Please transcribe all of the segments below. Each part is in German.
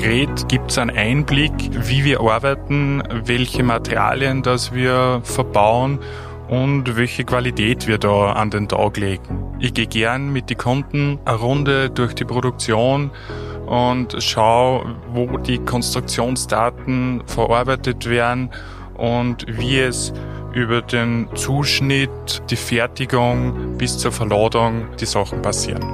konkret gibt es einen Einblick, wie wir arbeiten, welche Materialien das wir verbauen und welche Qualität wir da an den Tag legen. Ich gehe gern mit den Kunden eine Runde durch die Produktion und schaue, wo die Konstruktionsdaten verarbeitet werden und wie es über den Zuschnitt, die Fertigung bis zur Verladung die Sachen passieren.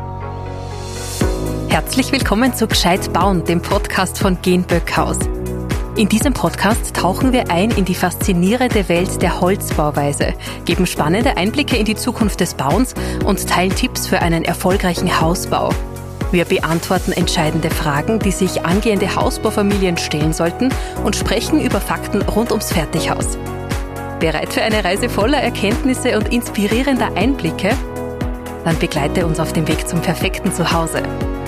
Herzlich willkommen zu Gescheit bauen, dem Podcast von Genböckhaus. In diesem Podcast tauchen wir ein in die faszinierende Welt der Holzbauweise, geben spannende Einblicke in die Zukunft des Bauens und teilen Tipps für einen erfolgreichen Hausbau. Wir beantworten entscheidende Fragen, die sich angehende Hausbaufamilien stellen sollten und sprechen über Fakten rund ums Fertighaus. Bereit für eine Reise voller Erkenntnisse und inspirierender Einblicke? Dann begleite uns auf dem Weg zum perfekten Zuhause.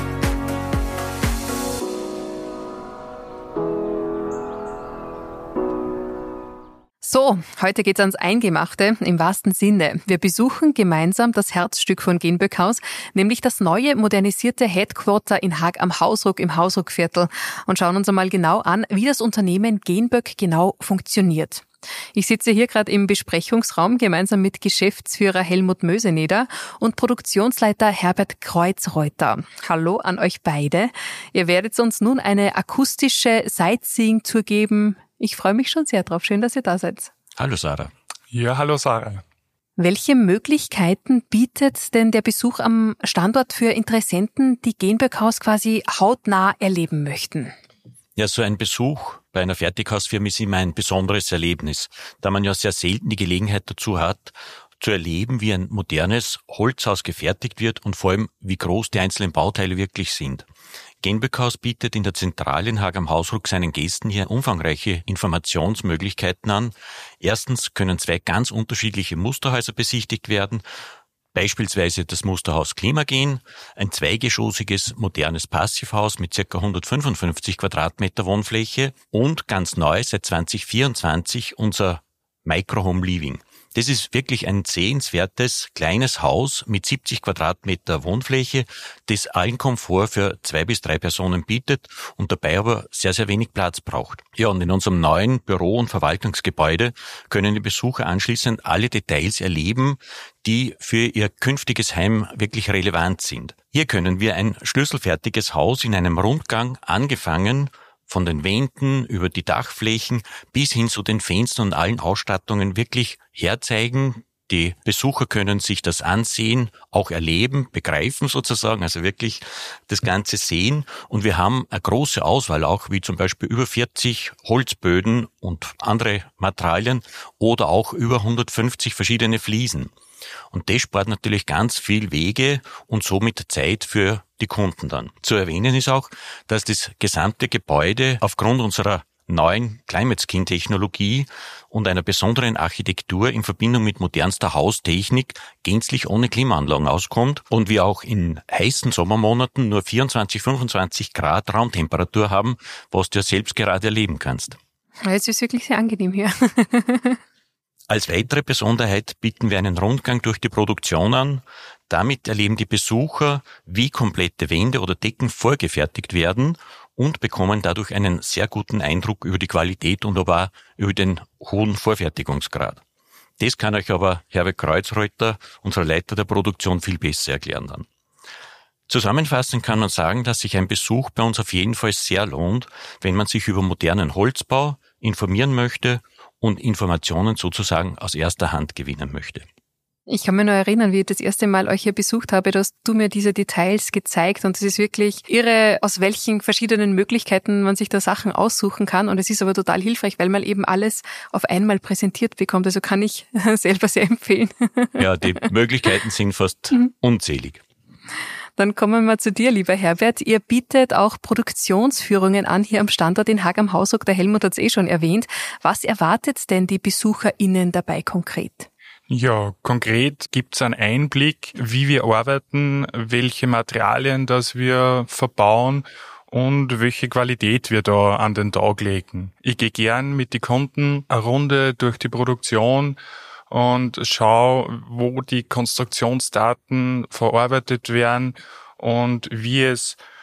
So, heute geht's ans Eingemachte, im wahrsten Sinne. Wir besuchen gemeinsam das Herzstück von Genböckhaus, nämlich das neue, modernisierte Headquarter in Haag am Hausruck im Hausruckviertel und schauen uns einmal genau an, wie das Unternehmen Genböck genau funktioniert. Ich sitze hier gerade im Besprechungsraum gemeinsam mit Geschäftsführer Helmut Möseneder und Produktionsleiter Herbert Kreuzreuter. Hallo an euch beide. Ihr werdet uns nun eine akustische Sightseeing-Tour geben. Ich freue mich schon sehr drauf. Schön, dass ihr da seid. Hallo Sarah. Ja, hallo Sarah. Welche Möglichkeiten bietet denn der Besuch am Standort für Interessenten, die Genböckhaus quasi hautnah erleben möchten? Ja, so ein Besuch bei einer Fertighausfirma ist immer ein besonderes Erlebnis, da man ja sehr selten die Gelegenheit dazu hat, zu erleben, wie ein modernes Holzhaus gefertigt wird und vor allem, wie groß die einzelnen Bauteile wirklich sind. Genböckhaus bietet in der Zentrale in Haag am Hausruck seinen Gästen hier umfangreiche Informationsmöglichkeiten an. Erstens können 2 ganz unterschiedliche Musterhäuser besichtigt werden, beispielsweise das Musterhaus Klimagen, ein zweigeschossiges modernes Passivhaus mit ca. 155 Quadratmeter Wohnfläche und ganz neu seit 2024 unser Microhome Living. Das ist wirklich ein sehenswertes, kleines Haus mit 70 Quadratmeter Wohnfläche, das allen Komfort für 2 bis 3 Personen bietet und dabei aber sehr, sehr wenig Platz braucht. Ja, und in unserem neuen Büro- und Verwaltungsgebäude können die Besucher anschließend alle Details erleben, die für ihr künftiges Heim wirklich relevant sind. Hier können wir ein schlüsselfertiges Haus in einem Rundgang angefangen von den Wänden über die Dachflächen bis hin zu den Fenstern und allen Ausstattungen wirklich herzeigen. Die Besucher können sich das ansehen, auch erleben, begreifen sozusagen, also wirklich das Ganze sehen. Und wir haben eine große Auswahl auch, wie zum Beispiel über 40 Holzböden und andere Materialien oder auch über 150 verschiedene Fliesen. Und das spart natürlich ganz viel Wege und somit Zeit für die Kunden dann. Zu erwähnen ist auch, dass das gesamte Gebäude aufgrund unserer neuen Climate-Skin-Technologie und einer besonderen Architektur in Verbindung mit modernster Haustechnik gänzlich ohne Klimaanlagen auskommt und wir auch in heißen Sommermonaten nur 24, 25 Grad Raumtemperatur haben, was du ja selbst gerade erleben kannst. Es ist wirklich sehr angenehm hier. Als weitere Besonderheit bieten wir einen Rundgang durch die Produktion an. Damit erleben die Besucher, wie komplette Wände oder Decken vorgefertigt werden und bekommen dadurch einen sehr guten Eindruck über die Qualität und aber auch über den hohen Vorfertigungsgrad. Das kann euch aber Herbert Kreuzreuter, unser Leiter der Produktion, viel besser erklären dann. Zusammenfassend kann man sagen, dass sich ein Besuch bei uns auf jeden Fall sehr lohnt, wenn man sich über modernen Holzbau informieren möchte und Informationen sozusagen aus erster Hand gewinnen möchte. Ich kann mich noch erinnern, wie ich das erste Mal euch hier besucht habe, da hast du mir diese Details gezeigt und es ist wirklich irre, aus welchen verschiedenen Möglichkeiten man sich da Sachen aussuchen kann und es ist aber total hilfreich, weil man eben alles auf einmal präsentiert bekommt, also kann ich selber sehr empfehlen. Ja, die Möglichkeiten sind fast unzählig. Dann kommen wir zu dir, lieber Herbert. Ihr bietet auch Produktionsführungen an hier am Standort in Haag am Hausruck. Der Helmut hat es schon erwähnt. Was erwartet denn die BesucherInnen dabei konkret? Ja, konkret gibt's einen Einblick, wie wir arbeiten, welche Materialien das wir verbauen und welche Qualität wir da an den Tag legen. Ich gehe gern mit den Kunden eine Runde durch die Produktion und schaue, wo die Konstruktionsdaten verarbeitet werden und wie es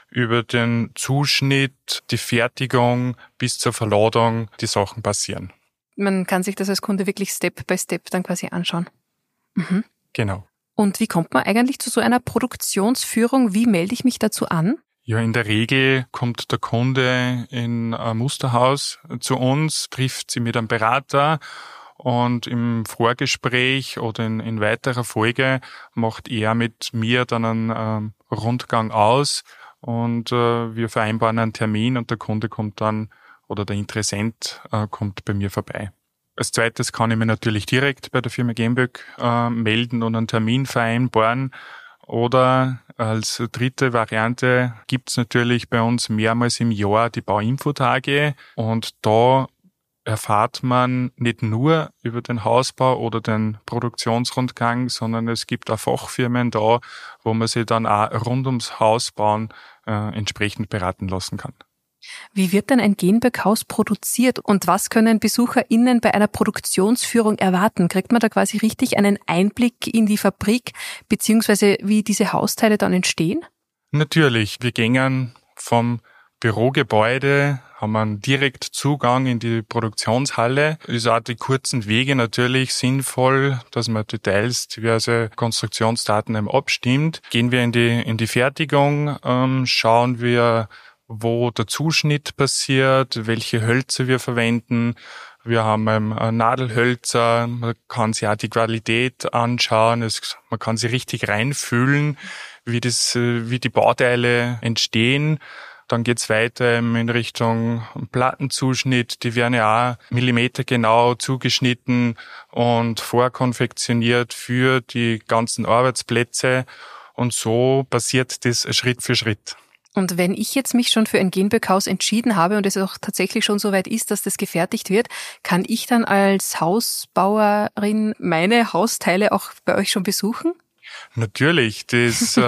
über den Zuschnitt, die Fertigung bis zur Verladung die Sachen passieren. Man kann sich das als Kunde wirklich Step by Step dann quasi anschauen. Mhm. Genau. Und wie kommt man eigentlich zu so einer Produktionsführung? Wie melde ich mich dazu an? Ja, in der Regel kommt der Kunde in ein Musterhaus zu uns, trifft sie mit einem Berater und im Vorgespräch oder in weiterer Folge macht er mit mir dann einen Rundgang aus und wir vereinbaren einen Termin und der Kunde kommt dann oder der Interessent kommt bei mir vorbei. Als zweites kann ich mich natürlich direkt bei der Firma Genböck melden und einen Termin vereinbaren. Oder als dritte Variante gibt's natürlich bei uns mehrmals im Jahr die Bauinfotage und da erfahrt man nicht nur über den Hausbau oder den Produktionsrundgang, sondern es gibt auch Fachfirmen da, wo man sich dann auch rund ums Hausbauen entsprechend beraten lassen kann. Wie wird denn ein Genböck-Haus produziert und was können BesucherInnen bei einer Produktionsführung erwarten? Kriegt man da quasi richtig einen Einblick in die Fabrik beziehungsweise wie diese Hausteile dann entstehen? Natürlich, wir gehen vom Bürogebäude, haben einen Direktzugang in die Produktionshalle. Ist auch die kurzen Wege natürlich sinnvoll, dass man Details, diverse Konstruktionsdaten abstimmt. Gehen wir in die Fertigung, schauen wir, wo der Zuschnitt passiert, welche Hölzer wir verwenden. Wir haben Nadelhölzer, man kann sich auch die Qualität anschauen, man kann sich richtig reinfühlen, wie die Bauteile entstehen. Dann geht's weiter in Richtung Plattenzuschnitt, die werden ja auch millimetergenau zugeschnitten und vorkonfektioniert für die ganzen Arbeitsplätze und so passiert das Schritt für Schritt. Und wenn ich jetzt mich schon für ein Genböck-Haus entschieden habe und es auch tatsächlich schon so weit ist, dass das gefertigt wird, kann ich dann als Hausbauerin meine Hausteile auch bei euch schon besuchen? Natürlich, das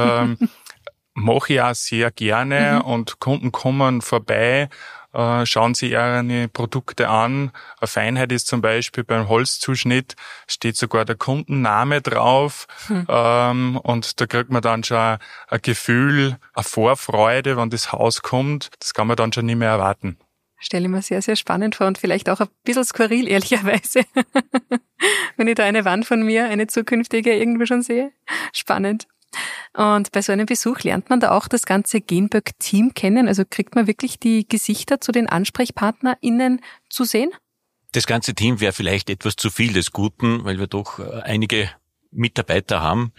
mache ich auch sehr gerne und Kunden kommen vorbei, schauen sich ihre Produkte an. Eine Feinheit ist zum Beispiel beim Holzzuschnitt, steht sogar der Kundenname drauf und da kriegt man dann schon ein Gefühl, eine Vorfreude, wenn das Haus kommt. Das kann man dann schon nicht mehr erwarten. Stelle ich mir sehr, sehr spannend vor und vielleicht auch ein bisschen skurril, ehrlicherweise. Wenn ich da eine Wand von mir, eine zukünftige, irgendwo schon sehe. Spannend. Und bei so einem Besuch lernt man da auch das ganze Genböck-Team kennen? Also kriegt man wirklich die Gesichter zu den AnsprechpartnerInnen zu sehen? Das ganze Team wäre vielleicht etwas zu viel des Guten, weil wir doch einige Mitarbeiter haben.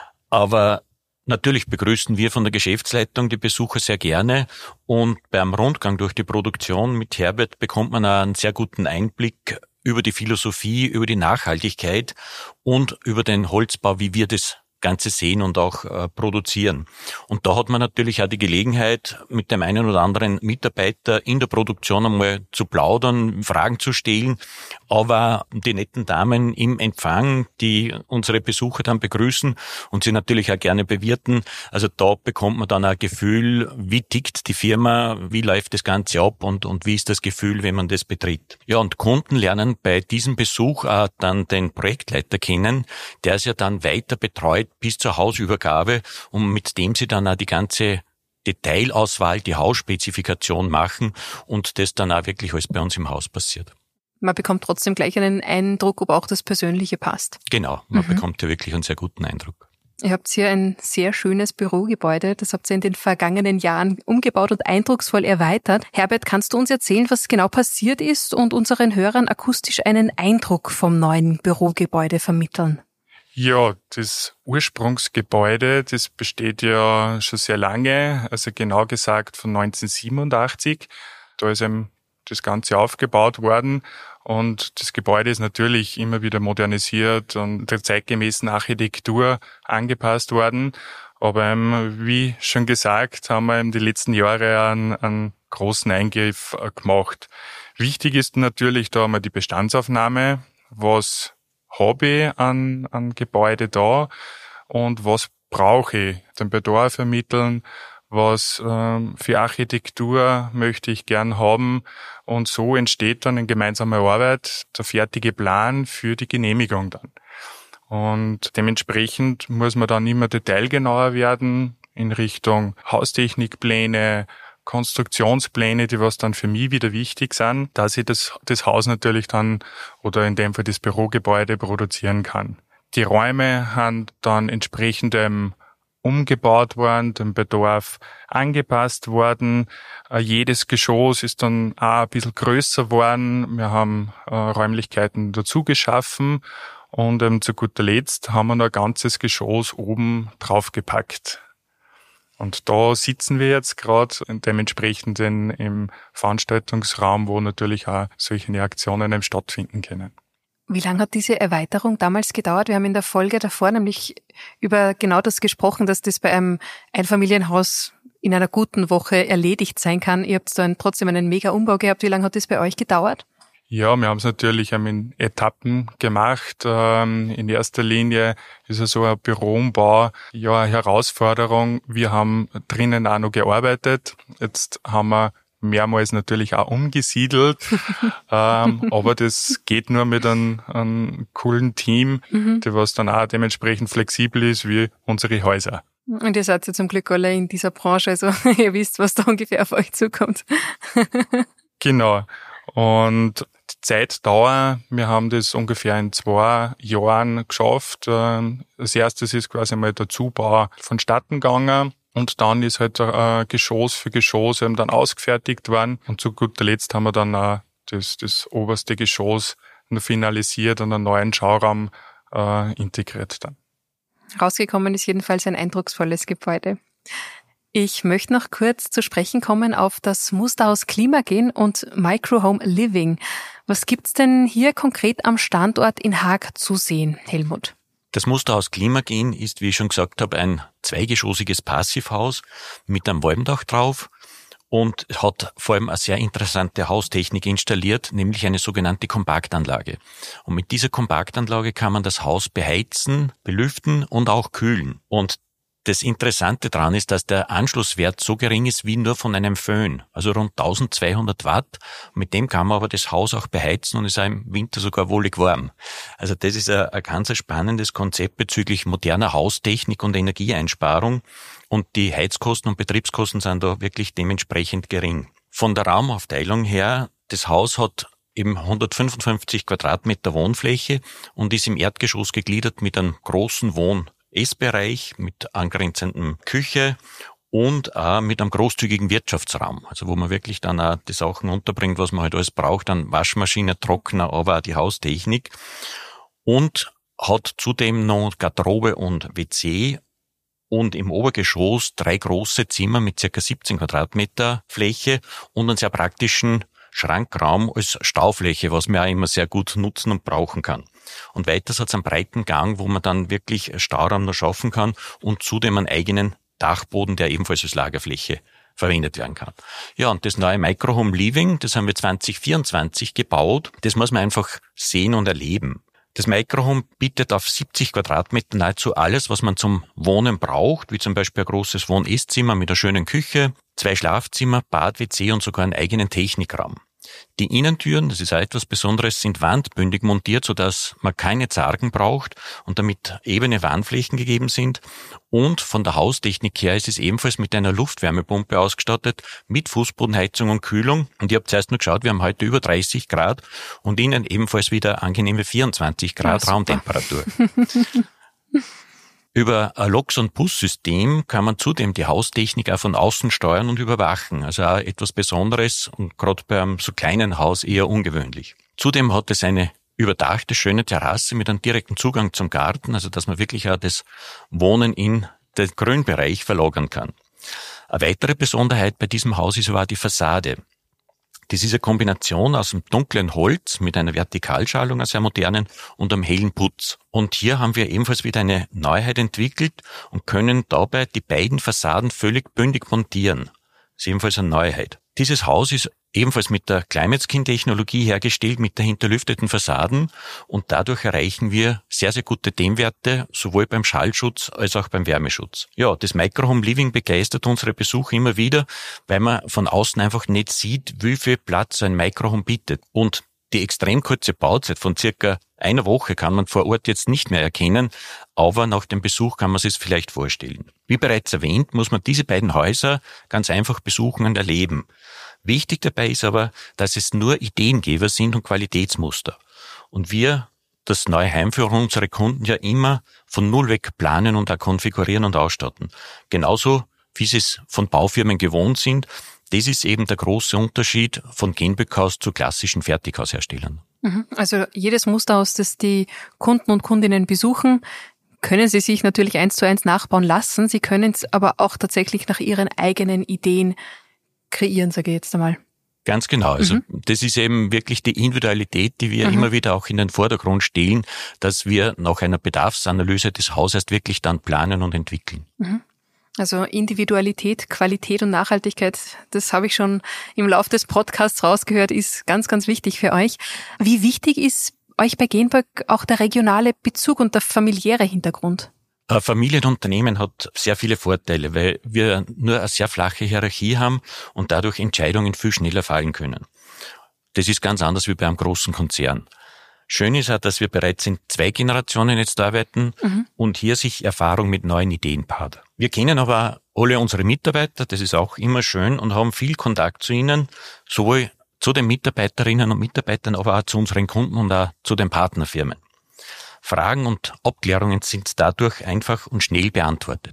Aber natürlich begrüßen wir von der Geschäftsleitung die Besucher sehr gerne und beim Rundgang durch die Produktion mit Herbert bekommt man einen sehr guten Einblick über die Philosophie, über die Nachhaltigkeit und über den Holzbau, wie wir das Ganze sehen und auch produzieren. Und da hat man natürlich auch die Gelegenheit, mit dem einen oder anderen Mitarbeiter in der Produktion einmal zu plaudern, Fragen zu stellen, aber die netten Damen im Empfang, die unsere Besucher dann begrüßen und sie natürlich auch gerne bewirten. Also da bekommt man dann ein Gefühl, wie tickt die Firma, wie läuft das Ganze ab und wie ist das Gefühl, wenn man das betritt. Ja, und Kunden lernen bei diesem Besuch auch dann den Projektleiter kennen, der es ja dann weiter betreut bis zur Hausübergabe und mit dem sie dann auch die ganze Detailauswahl, die Hausspezifikation machen und das dann auch wirklich alles bei uns im Haus passiert. Man bekommt trotzdem gleich einen Eindruck, ob auch das Persönliche passt. Genau, man bekommt ja wirklich einen sehr guten Eindruck. Ihr habt hier ein sehr schönes Bürogebäude, das habt ihr in den vergangenen Jahren umgebaut und eindrucksvoll erweitert. Herbert, kannst du uns erzählen, was genau passiert ist und unseren Hörern akustisch einen Eindruck vom neuen Bürogebäude vermitteln? Ja, das Ursprungsgebäude, das besteht ja schon sehr lange, also genau gesagt von 1987. Da ist eben das Ganze aufgebaut worden und das Gebäude ist natürlich immer wieder modernisiert und der zeitgemäßen Architektur angepasst worden. Aber wie schon gesagt, haben wir die letzten Jahre einen großen Eingriff gemacht. Wichtig ist natürlich da einmal die Bestandsaufnahme, was habe ich an Gebäude da und was brauche ich, den Bedarf ermitteln, was für Architektur möchte ich gern haben und so entsteht dann in gemeinsamer Arbeit der fertige Plan für die Genehmigung dann. Und dementsprechend muss man dann immer detailgenauer werden in Richtung Haustechnikpläne, Konstruktionspläne, die was dann für mich wieder wichtig sind, dass ich das Haus natürlich dann oder in dem Fall das Bürogebäude produzieren kann. Die Räume haben dann entsprechend umgebaut worden, dem Bedarf angepasst worden. Jedes Geschoss ist dann auch ein bisschen größer geworden. Wir haben Räumlichkeiten dazu geschaffen und zu guter Letzt haben wir noch ein ganzes Geschoss oben draufgepackt. Und da sitzen wir jetzt gerade dementsprechend im Veranstaltungsraum, wo natürlich auch solche Aktionen stattfinden können. Wie lange hat diese Erweiterung damals gedauert? Wir haben in der Folge davor nämlich über genau das gesprochen, dass das bei einem Einfamilienhaus in einer guten Woche erledigt sein kann. Ihr habt dann trotzdem einen Mega-Umbau gehabt. Wie lange hat das bei euch gedauert? Ja, wir haben es natürlich in Etappen gemacht. In erster Linie ist so ein Büroumbau eine Herausforderung. Wir haben drinnen auch noch gearbeitet. Jetzt haben wir mehrmals natürlich auch umgesiedelt, aber das geht nur mit einem coolen Team, der was dann auch dementsprechend flexibel ist wie unsere Häuser. Und ihr seid ja zum Glück alle in dieser Branche, also ihr wisst, was da ungefähr auf euch zukommt. Genau. Und die Zeitdauer, wir haben das ungefähr in 2 Jahren geschafft. Als erstes ist quasi mal der Zubau vonstatten gegangen und dann ist halt Geschoss für Geschoss eben dann ausgefertigt worden und zu guter Letzt haben wir dann auch das oberste Geschoss noch finalisiert und einen neuen Schauraum integriert dann. Rausgekommen ist jedenfalls ein eindrucksvolles Gebäude. Ich möchte noch kurz zu sprechen kommen auf das Musterhaus Klimagen und Microhome Living. Was gibt's denn hier konkret am Standort in Haag zu sehen, Helmut? Das Musterhaus Klimagen ist, wie ich schon gesagt habe, ein zweigeschossiges Passivhaus mit einem Walmdach drauf und hat vor allem eine sehr interessante Haustechnik installiert, nämlich eine sogenannte Kompaktanlage. Und mit dieser Kompaktanlage kann man das Haus beheizen, belüften und auch kühlen. Und das Interessante daran ist, dass der Anschlusswert so gering ist wie nur von einem Föhn, also rund 1200 Watt. Mit dem kann man aber das Haus auch beheizen und ist auch im Winter sogar wohlig warm. Also das ist ein ganz spannendes Konzept bezüglich moderner Haustechnik und Energieeinsparung und die Heizkosten und Betriebskosten sind da wirklich dementsprechend gering. Von der Raumaufteilung her, das Haus hat eben 155 Quadratmeter Wohnfläche und ist im Erdgeschoss gegliedert mit einem großen Essbereich mit angrenzendem Küche und auch mit einem großzügigen Wirtschaftsraum, also wo man wirklich dann auch die Sachen unterbringt, was man halt alles braucht, dann Waschmaschine, Trockner, aber auch die Haustechnik und hat zudem noch Garderobe und WC und im Obergeschoss 3 große Zimmer mit ca. 17 Quadratmeter Fläche und einen sehr praktischen Schrankraum als Staufläche, was man auch immer sehr gut nutzen und brauchen kann. Und weiters hat es einen breiten Gang, wo man dann wirklich Stauraum noch schaffen kann und zudem einen eigenen Dachboden, der ebenfalls als Lagerfläche verwendet werden kann. Ja, und das neue Microhome Living, das haben wir 2024 gebaut. Das muss man einfach sehen und erleben. Das Microhome bietet auf 70 Quadratmeter nahezu alles, was man zum Wohnen braucht, wie zum Beispiel ein großes Wohn-Esszimmer mit einer schönen Küche, 2 Schlafzimmer, Bad, WC und sogar einen eigenen Technikraum. Die Innentüren, das ist auch etwas Besonderes, sind wandbündig montiert, sodass man keine Zargen braucht und damit ebene Wandflächen gegeben sind. Und von der Haustechnik her ist es ebenfalls mit einer Luftwärmepumpe ausgestattet, mit Fußbodenheizung und Kühlung. Und ich habe zuerst nur geschaut, wir haben heute über 30 Grad und innen ebenfalls wieder angenehme 24 Grad Raumtemperatur. Über ein Loks- und Bussystem kann man zudem die Haustechnik auch von außen steuern und überwachen. Also auch etwas Besonderes und gerade bei einem so kleinen Haus eher ungewöhnlich. Zudem hat es eine überdachte, schöne Terrasse mit einem direkten Zugang zum Garten, also dass man wirklich auch das Wohnen in den Grünbereich verlagern kann. Eine weitere Besonderheit bei diesem Haus ist aber auch die Fassade. Das ist eine Kombination aus einem dunklen Holz mit einer Vertikalschalung, einer sehr modernen, und einem hellen Putz. Und hier haben wir ebenfalls wieder eine Neuheit entwickelt und können dabei die beiden Fassaden völlig bündig montieren. Das ist ebenfalls eine Neuheit. Dieses Haus ist ebenfalls mit der ClimateSkin-Technologie hergestellt, mit der hinterlüfteten Fassaden, und dadurch erreichen wir sehr, sehr gute Dämmwerte, sowohl beim Schallschutz als auch beim Wärmeschutz. Ja, das Microhome Living begeistert unsere Besucher immer wieder, weil man von außen einfach nicht sieht, wie viel Platz ein Microhome bietet. Und die extrem kurze Bauzeit von circa einer Woche kann man vor Ort jetzt nicht mehr erkennen, aber nach dem Besuch kann man sich es vielleicht vorstellen. Wie bereits erwähnt, muss man diese beiden Häuser ganz einfach besuchen und erleben. Wichtig dabei ist aber, dass es nur Ideengeber sind und Qualitätsmuster. Und wir das neue Heim für unsere Kunden ja immer von Null weg planen und auch konfigurieren und ausstatten. Genauso, wie sie es von Baufirmen gewohnt sind. Das ist eben der große Unterschied von Genböckhaus zu klassischen Fertighausherstellern. Also jedes Musterhaus, das die Kunden und Kundinnen besuchen, können sie sich natürlich 1:1 nachbauen lassen. Sie können es aber auch tatsächlich nach ihren eigenen Ideen kreieren, sage ich jetzt einmal. Ganz genau. Also das ist eben wirklich die Individualität, die wir immer wieder auch in den Vordergrund stellen, dass wir nach einer Bedarfsanalyse des Hauses wirklich dann planen und entwickeln. Also Individualität, Qualität und Nachhaltigkeit, das habe ich schon im Laufe des Podcasts rausgehört, ist ganz, ganz wichtig für euch. Wie wichtig ist euch bei Genböck auch der regionale Bezug und der familiäre Hintergrund? Ein Familienunternehmen hat sehr viele Vorteile, weil wir nur eine sehr flache Hierarchie haben und dadurch Entscheidungen viel schneller fallen können. Das ist ganz anders wie bei einem großen Konzern. Schön ist auch, dass wir bereits in 2 Generationen jetzt arbeiten und hier sich Erfahrung mit neuen Ideen paart. Wir kennen aber alle unsere Mitarbeiter, das ist auch immer schön, und haben viel Kontakt zu ihnen, sowohl zu den Mitarbeiterinnen und Mitarbeitern, aber auch zu unseren Kunden und auch zu den Partnerfirmen. Fragen und Abklärungen sind dadurch einfach und schnell beantwortet.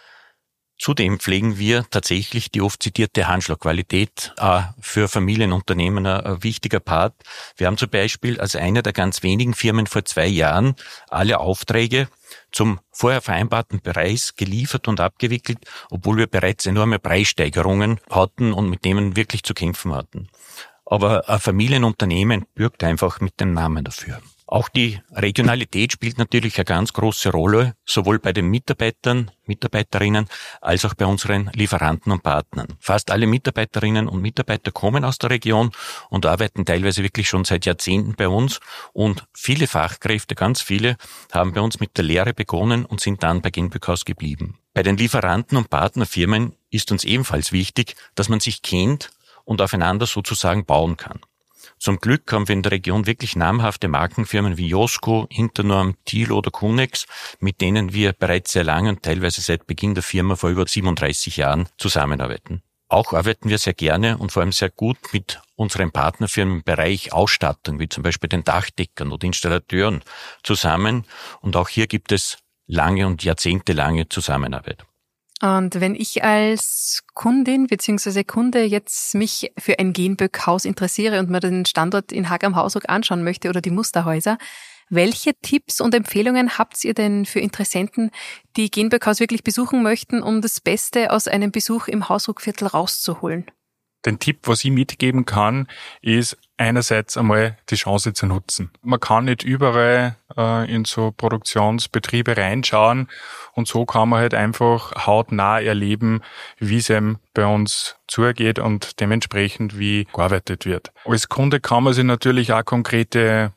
Zudem pflegen wir tatsächlich die oft zitierte Handschlagqualität, für Familienunternehmen ein wichtiger Part. Wir haben zum Beispiel als eine der ganz wenigen Firmen vor 2 Jahren alle Aufträge zum vorher vereinbarten Preis geliefert und abgewickelt, obwohl wir bereits enorme Preissteigerungen hatten und mit denen wirklich zu kämpfen hatten. Aber ein Familienunternehmen bürgt einfach mit dem Namen dafür. Auch die Regionalität spielt natürlich eine ganz große Rolle, sowohl bei den Mitarbeitern, Mitarbeiterinnen, als auch bei unseren Lieferanten und Partnern. Fast alle Mitarbeiterinnen und Mitarbeiter kommen aus der Region und arbeiten teilweise wirklich schon seit Jahrzehnten bei uns. Und viele Fachkräfte, ganz viele, haben bei uns mit der Lehre begonnen und sind dann bei Genböckhaus geblieben. Bei den Lieferanten und Partnerfirmen ist uns ebenfalls wichtig, dass man sich kennt und aufeinander sozusagen bauen kann. Zum Glück haben wir in der Region wirklich namhafte Markenfirmen wie Josco, Internorm, Thiel oder Kunex, mit denen wir bereits sehr lange und teilweise seit Beginn der Firma vor über 37 Jahren zusammenarbeiten. Auch arbeiten wir sehr gerne und vor allem sehr gut mit unseren Partnerfirmen im Bereich Ausstattung, wie zum Beispiel den Dachdeckern oder Installateuren zusammen. Und auch hier gibt es lange und jahrzehntelange Zusammenarbeit. Und wenn ich als Kundin bzw. Kunde jetzt mich für ein Genböckhaus interessiere und mir den Standort in Haag am Hausruck anschauen möchte oder die Musterhäuser, welche Tipps und Empfehlungen habt ihr denn für Interessenten, die Genböckhaus wirklich besuchen möchten, um das Beste aus einem Besuch im Hausruckviertel rauszuholen? Den Tipp, was ich mitgeben kann, ist einerseits einmal die Chance zu nutzen. Man kann nicht überall in so Produktionsbetriebe reinschauen und so kann man halt einfach hautnah erleben, wie es eben bei uns zugeht und dementsprechend wie gearbeitet wird. Als Kunde kann man sich natürlich auch konkrete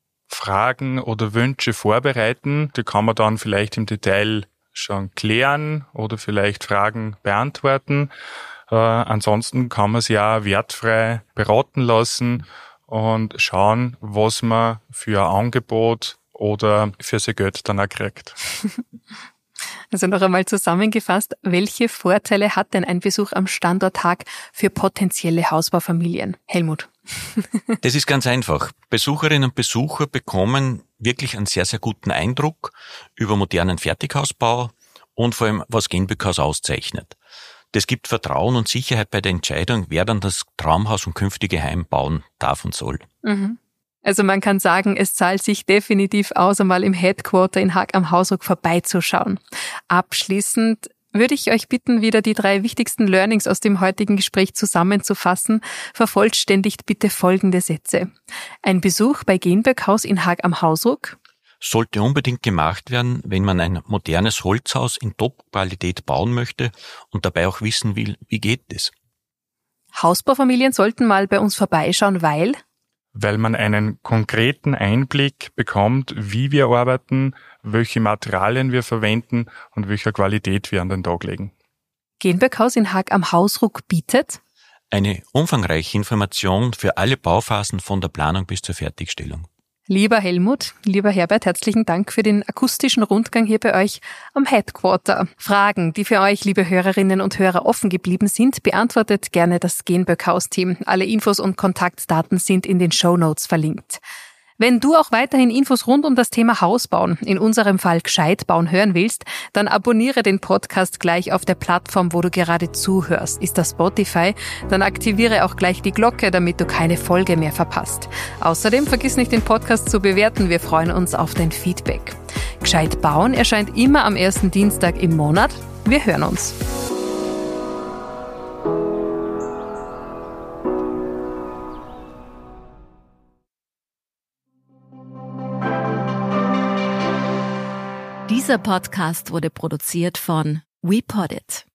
Fragen oder Wünsche vorbereiten. Die kann man dann vielleicht im Detail schon klären oder vielleicht Fragen beantworten. Ansonsten kann man sich auch wertfrei beraten lassen und schauen, was man für ein Angebot oder für sein Geld dann auch kriegt. Also noch einmal zusammengefasst, welche Vorteile hat denn ein Besuch am Standort Haag für potenzielle Hausbaufamilien? Helmut. Das ist ganz einfach. Besucherinnen und Besucher bekommen wirklich einen sehr, sehr guten Eindruck über modernen Fertighausbau und vor allem, was Genböckhaus auszeichnet. Das gibt Vertrauen und Sicherheit bei der Entscheidung, wer dann das Traumhaus und künftige Heim bauen darf und soll. Also man kann sagen, es zahlt sich definitiv aus, einmal im Headquarter in Haag am Hausruck vorbeizuschauen. Abschließend würde ich euch bitten, wieder die 3 wichtigsten Learnings aus dem heutigen Gespräch zusammenzufassen. Vervollständigt bitte folgende Sätze. Ein Besuch bei Genböckhaus in Haag am Hausruck sollte unbedingt gemacht werden, wenn man ein modernes Holzhaus in Top-Qualität bauen möchte und dabei auch wissen will, wie geht es. Hausbaufamilien sollten mal bei uns vorbeischauen, weil man einen konkreten Einblick bekommt, wie wir arbeiten, welche Materialien wir verwenden und welcher Qualität wir an den Tag legen. Genböckhaus in Haag am Hausruck bietet eine umfangreiche Information für alle Bauphasen von der Planung bis zur Fertigstellung. Lieber Helmut, lieber Herbert, herzlichen Dank für den akustischen Rundgang hier bei euch am Headquarter. Fragen, die für euch, liebe Hörerinnen und Hörer, offen geblieben sind, beantwortet gerne das Genböckhaus-Team. Alle Infos und Kontaktdaten sind in den Shownotes verlinkt. Wenn du auch weiterhin Infos rund um das Thema Hausbauen, in unserem Fall gescheit bauen, hören willst, dann abonniere den Podcast gleich auf der Plattform, wo du gerade zuhörst. Ist das Spotify? Dann aktiviere auch gleich die Glocke, damit du keine Folge mehr verpasst. Außerdem vergiss nicht, den Podcast zu bewerten. Wir freuen uns auf dein Feedback. Gescheit bauen erscheint immer am ersten Dienstag im Monat. Wir hören uns. Dieser Podcast wurde produziert von WePoddit.